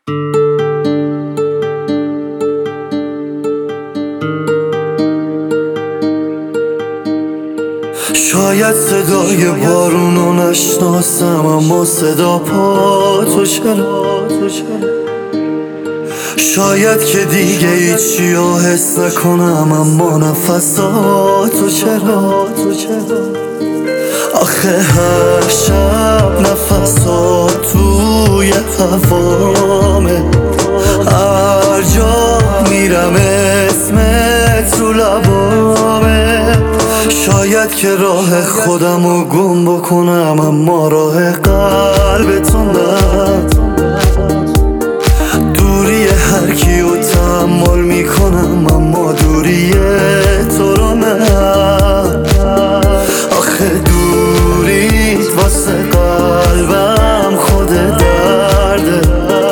شاید صدای بارونو نشناسم، اما صدا پا تو چرا؟ شاید که دیگه هیچیو حس نکنم، اما نفساتو چرا؟ آخه هر شب نفسات توی هوامه، هر جا میرم اسمت رو لبامه. شاید که راه خودمو گم بکنم، اما راه قلبتو نه. دوری هر کیو تحمل میکنم، اما دوری تو رو نه. آخه دوریت واسه قلبم خود درده،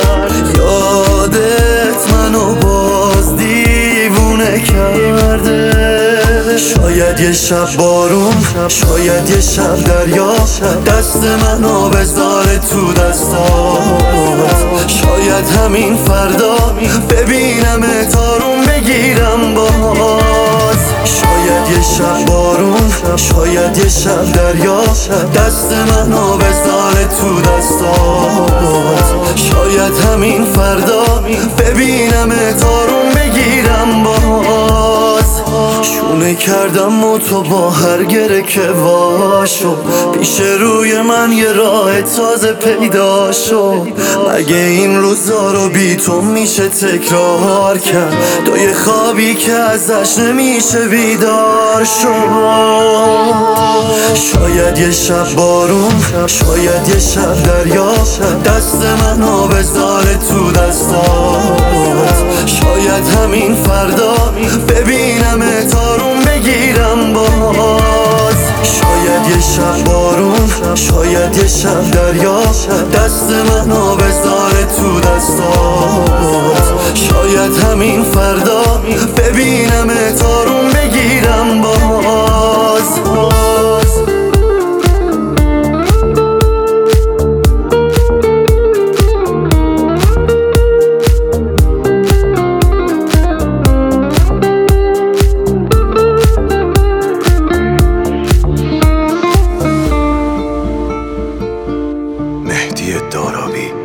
یادت منو باز دیوونه کرده. شاید یه شب بارون، شاید یه شب دریا، دست منو بذاره تو دستات. شاید همین فردا ببینم تارون بگیرم باز. شاید یه شب بارون، شاید یه شب دریا، دست منو بذاره تو دستات. شاید همین فردا ببینم تارون بگیرم باز. شونه کردم و تو با هر گره که واشو، پیش روی من یه راه تازه پیدا شو. مگه این روزا رو بی تو میشه تکرار کرد؟ تو یه خوابی که ازش نمیشه بیدار شو. شاید یه شب بارون، شاید یه شب دریا، دست منو بذاره تو دستات. شاید همین فردا ببینم تارون بگیرم باز. شاید یه شب بارون، شاید یه شب دریا، دست منو بذاره تو دستات. شاید همین فردا ببینم تارون بگیرم باز. مهدی دارابی.